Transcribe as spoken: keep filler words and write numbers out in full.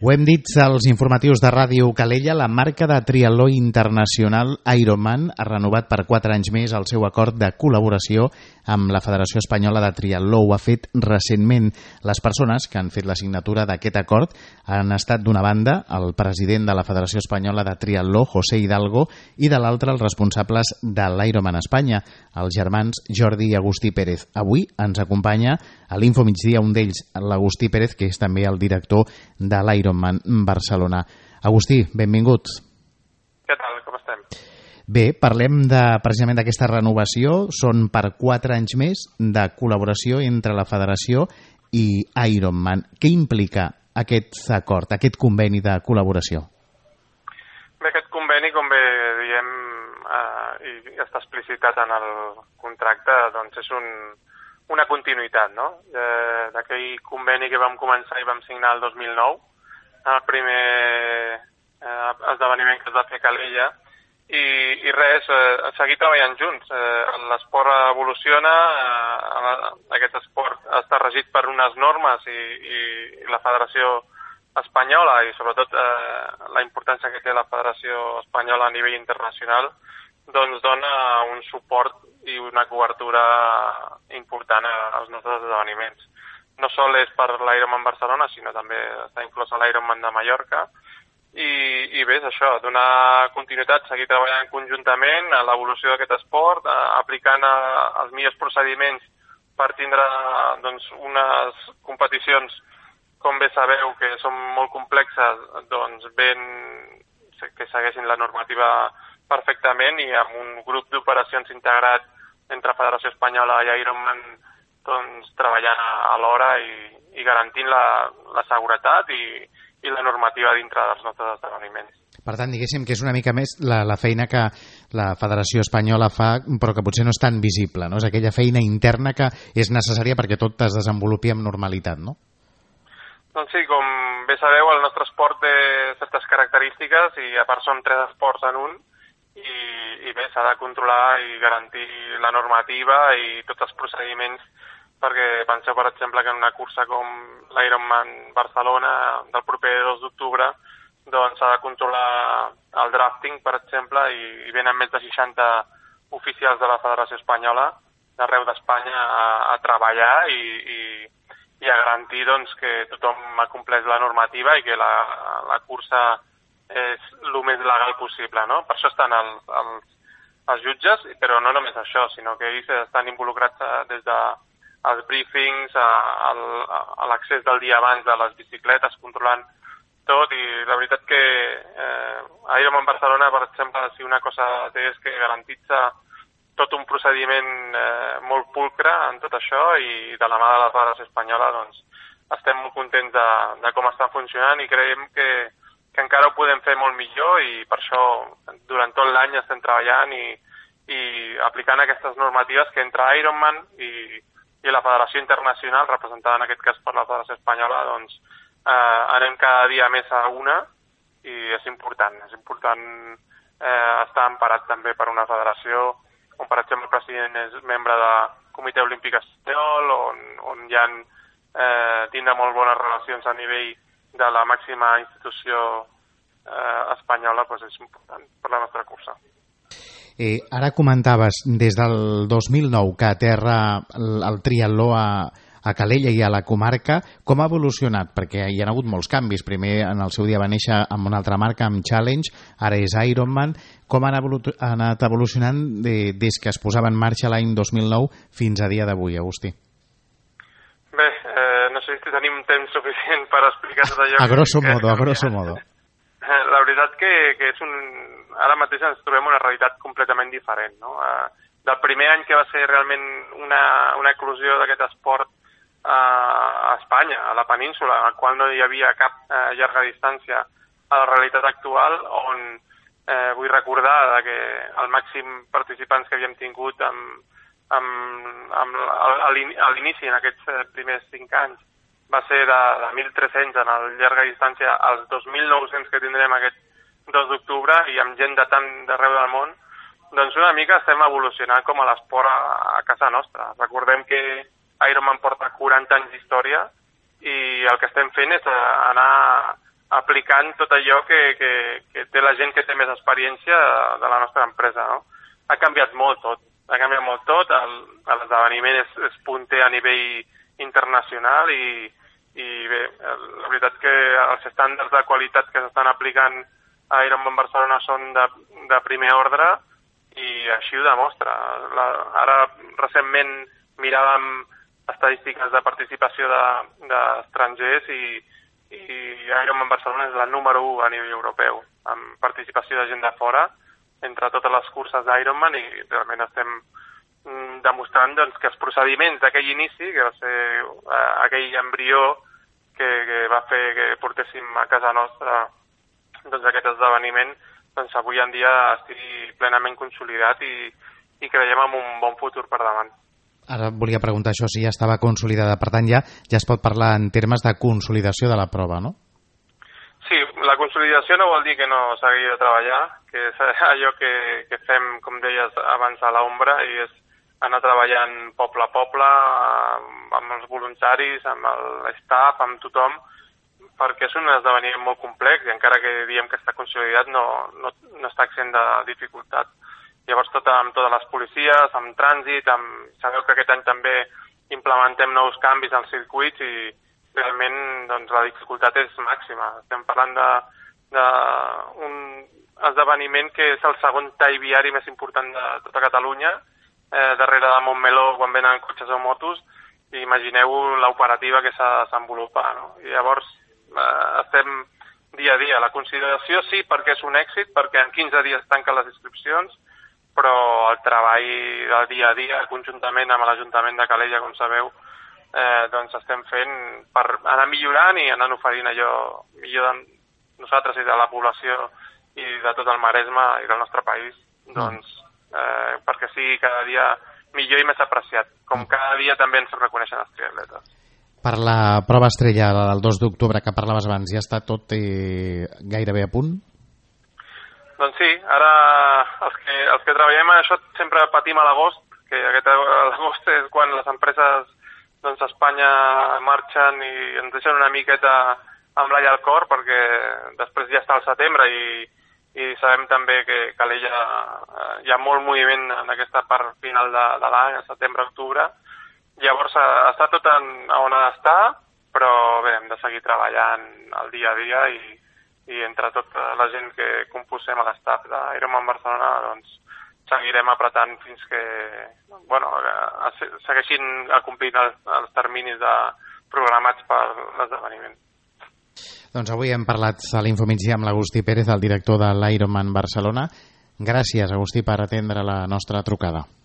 Ho hem dit als informatius de Ràdio Calella, la marca de triatló internacional Ironman ha renovat per quatre anys més el seu acord de col·laboració amb la Federació Espanyola de Triatló. Ho ha fet recentment. Les persones que han fet la signatura d'aquest acord han estat, d'una banda, el president de la Federació Espanyola de Triatló, José Hidalgo, i de l'altra, els responsables de l'Ironman Espanya, els germans Jordi i Agustí Pérez. Avui ens acompanya a l'Info Migdia un d'ells, l'Agustí Pérez, que és també el director de l'Ironman Barcelona. Agustí, benvingut. Què tal, com estem? Bé, parlem de, precisament d'aquesta renovació. Són per quatre anys més de col·laboració entre la Federació i Ironman. Què implica aquest acord, aquest conveni de col·laboració? Bé, aquest conveni, com bé diem, eh, i està explicitat en el contracte, doncs és un, una continuïtat, no? Eh, d'aquell conveni que vam començar i vam signar el dos mil nou, el primer eh, esdeveniment que es va fer a Calella, i, i res, eh, seguir treballant junts. Eh, l'esport evoluciona, eh, aquest esport està regit per unes normes i, i, i la Federació Espanyola, i sobretot eh, la importància que té la Federació Espanyola a nivell internacional, doncs dona un suport i una cobertura important als nostres esdeveniments. No sol és per l'Ironman Barcelona, sinó també està inclòs a l'Ironman de Mallorca. I, i bé, és això, donar continuïtat, seguir treballant conjuntament a l'evolució d'aquest esport, a, aplicant a, els millors procediments per tindre doncs, unes competicions, com bé sabeu, que són molt complexes, doncs ben que segueixin la normativa perfectament, i amb un grup d'operacions integrat entre Federació Espanyola i Ironman, doncs, treballant alhora i, i garantint la, la seguretat i, i la normativa dintre dels nostres esdeveniments. Per tant, diguéssim que és una mica més la, la feina que la Federació Espanyola fa, però que potser no és tan visible, no? És aquella feina interna que és necessària perquè tot es desenvolupi amb normalitat, no? Doncs sí, com bé sabeu, el nostre esport té certes característiques i a part són tres esports en un, i, i bé, s'ha de controlar i garantir la normativa i tots els procediments, perquè penseu, per exemple, que en una cursa com l'Ironman Barcelona del proper dos d'octubre, doncs s'ha de controlar el drafting, per exemple, i, i venen més de seixanta oficials de la Federació Espanyola d'arreu d'Espanya a, a treballar i, i, i a garantir doncs, que tothom ha complert la normativa i que la, la cursa és el més legal possible, no? Per això estan el, els, els jutges, però no només això, sinó que ells estan involucrats des de els briefings, a, a l'accés del dia abans de les bicicletes, controlant tot, i la veritat que eh, Ironman Barcelona, per exemple, si una cosa té és que garantitza tot un procediment eh, molt pulcre en tot això, i de la mà de la Federació Espanyola doncs, estem molt contents de, de com està funcionant, i creiem que, que encara ho podem fer molt millor, i per això durant tot l'any estem treballant i, i aplicant aquestes normatives que entre Ironman i i la Federació Internacional, representada en aquest cas per la Federació Espanyola, doncs eh, anem cada dia més a una, i és important, és important eh, estar emparat també per una federació, on per exemple el president és membre del Comitè Olímpic Espanyol, on, on hi ha eh, tindre molt bones relacions a nivell de la màxima institució eh, espanyola, doncs és important per la nostra cursa. Eh, ara comentaves des del dos mil nou que aterra el, el triatló a, a Calella i a la comarca. Com ha evolucionat? Perquè hi ha hagut molts canvis. Primer, en el seu dia va néixer amb una altra marca, amb Challenge, ara és Ironman. Com han, evolu ha anat evolucionant de, des que es posava en marxa l'any dos mil nou fins a dia d'avui, Agustí? Bé, eh, no sé si tenim temps suficient per explicar tot allò. A grosso modo, a grosso modo. La veritat que, que és un... ara mateix ens trobem una realitat completament diferent, no? Eh, del primer any que va ser realment una, una eclosió d'aquest esport eh, a Espanya, a la península, en el qual no hi havia cap eh, llarga distància a la realitat actual, on eh, vull recordar que el màxim participants que havíem tingut amb, amb, amb, a l'inici, en aquests primers cinc anys, va ser de, de mil tres-cents en el llarga distància als dos mil nou-cents que tindrem aquest dos d'octubre, i amb gent de tant d'arreu del món, doncs una mica estem evolucionant com a l'esport a, a casa nostra. Recordem que Ironman porta quaranta anys d'història, i el que estem fent és anar aplicant tot allò que, que, que té la gent que té més experiència de la nostra empresa, no? Ha canviat molt tot, ha canviat molt tot, l'esdeveniment és, és punter a nivell internacional i, i bé, la veritat que els estàndards de qualitat que s'estan aplicant a Ironman Barcelona són de, de primer ordre i així ho demostra. La, ara recentment miràvem estadístiques de participació d'estrangers de, i, i Ironman Barcelona és la número u a nivell europeu, amb participació de gent de fora entre totes les curses d'Ironman i realment estem mm, demostrant doncs, que els procediments d'aquell inici, que va ser eh, aquell embrió que, que va fer que portéssim a casa nostra doncs, aquest esdeveniment, doncs avui en dia estigui plenament consolidat i, i creiem en un bon futur per davant. Ara volia preguntar això, si ja estava consolidada, per tant ja, ja es pot parlar en termes de consolidació de la prova, no? Sí, la consolidació no vol dir que no s'hagi de treballar, que és allò que, que fem, com deies abans, a l'ombra, i és anar treballant poble a poble, amb els voluntaris, amb l'staff, amb tothom, perquè és un esdeveniment molt complex i encara que diem que està consolidat no, no, no està exempt de dificultat. Llavors, tot amb totes les policies, amb trànsit, amb... sabeu que aquest any també implementem nous canvis als circuits i realment doncs, la dificultat és màxima. Estem parlant d'un esdeveniment que és el segon tall viari més important de tota Catalunya, eh, darrere de Montmeló quan venen cotxes o motos, i imagineu l'operativa que s'ha de desenvolupar, no? I llavors eh, estem dia a dia. La consideració sí, perquè és un èxit, perquè en quinze dies tanquen les inscripcions, però el treball del dia a dia, conjuntament amb l'Ajuntament de Calella, com sabeu, eh, doncs estem fent per anar millorant i anar oferint allò millor de nosaltres i de la població i de tot el Maresme i del nostre país, doncs eh, perquè sigui cada dia millor i més apreciat, com cada dia també ens reconeixen els triatletes. Per la prova estrella del dos d'octubre que parlaves abans, ja està tot eh, gairebé a punt? Doncs sí, ara els que, els que treballem en això sempre patim a l'agost, que aquest agost és quan les empreses doncs, a Espanya marxen i ens deixen una miqueta amb l'all al cor, perquè després ja està el setembre i, i sabem també que a Calella eh, hi ha molt moviment en aquesta part final de, de l'any, setembre-octubre. Llavors està tot en, on ha d'estar, però bé, hem de seguir treballant el dia a dia i i entre tota la gent que compusem a l'estaf d'Ironman Barcelona doncs seguirem apretant fins que bueno, segueixin complint els, els terminis de, programats per l'esdeveniment. Doncs avui hem parlat a l'Infomigdia amb l'Agustí Pérez, el director de l'Ironman Barcelona. Gràcies, Agustí, per atendre la nostra trucada.